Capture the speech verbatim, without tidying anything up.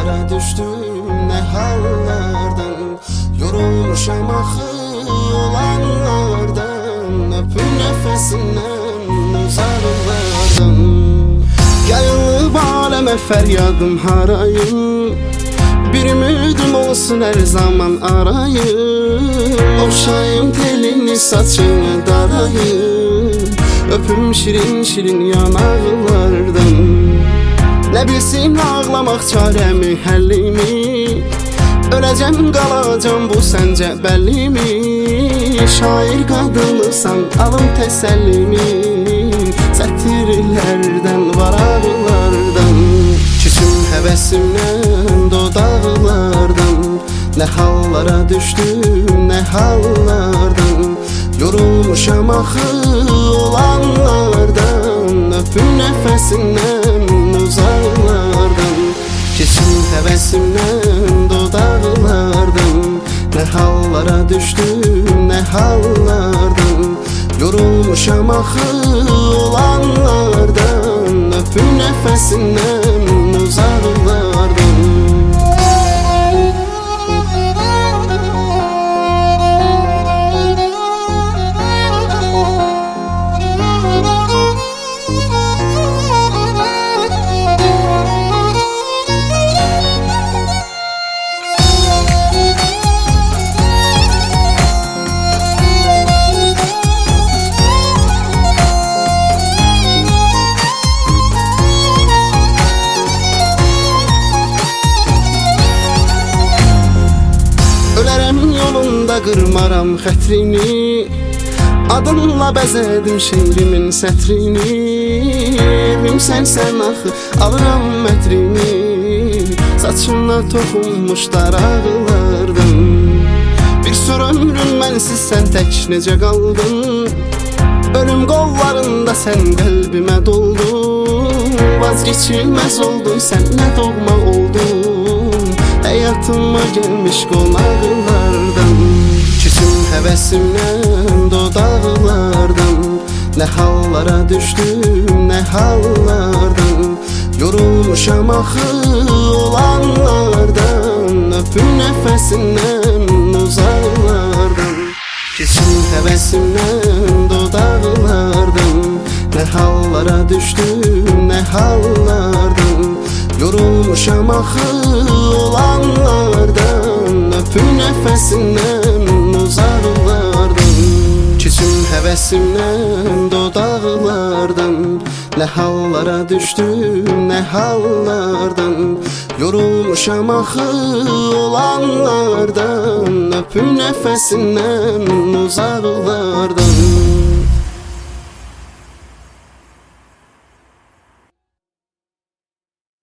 hallara düştüm, ne hallardan. Yorulmuşam axı olanlardan, öpün nefesinden uzaklardan. Yayılıb aləmə fəryadım harayım, bir ümidim olsun her zaman arayım. Oxşayım telini saçını darayım, öpüm şirin şirin yanaqlardan. Ne bilsin ağlamaq çarəmi, həllimi, öləcəm qalacam bu səncə bəllimi. Şair qadınısan alım təsəllimi, sətirlərdən, varaqlardan. Küçüm həvəsimdən, dodaqlardan. Ne hallara düştüm, ne hallardan. Yorulmuşam axı olanlardan, öpün nefesindən uzaklardan. Keçim həvəsimdən, dodaqlardan. Ne hallara düştüm, ne hallardan. Yorulmuşam axı olanlardan, öpün nefesindən uzaklardan. Yolunda qırmaram xətrini, adınla bəzədim şeirimin sətrini. Evim sənsən axı, alıram mətrini, saçına toxunmuş daraqlardan. Bir sor ömrün mənsiz sən tək necə qaldın, ölüm qollarında sən qəlbimə doldun. Vazgeçilməz oldun, sən nə doğma oldun, həyatıma gəlmiş qonaqlardan. Küçüm həvəsimdən, dodaqlardan. Ne hallara düştüm, ne hallardan. Yorulmuşam axı olanlardan, öpün nefesindən uzaklardan. Küçüm həvəsimdən, dodaqlardan. Ne hallara düştüm, ne hallardan. Yorulmuşam axı olanlardan, öpün nefesindən uzaklardan. Küçüm həvəsimdən, dodaqlardan. Ne hallara düştüm, ne hallardan. Yorulmuşam axı olanlardan, öpün nefesindən uzaklardan.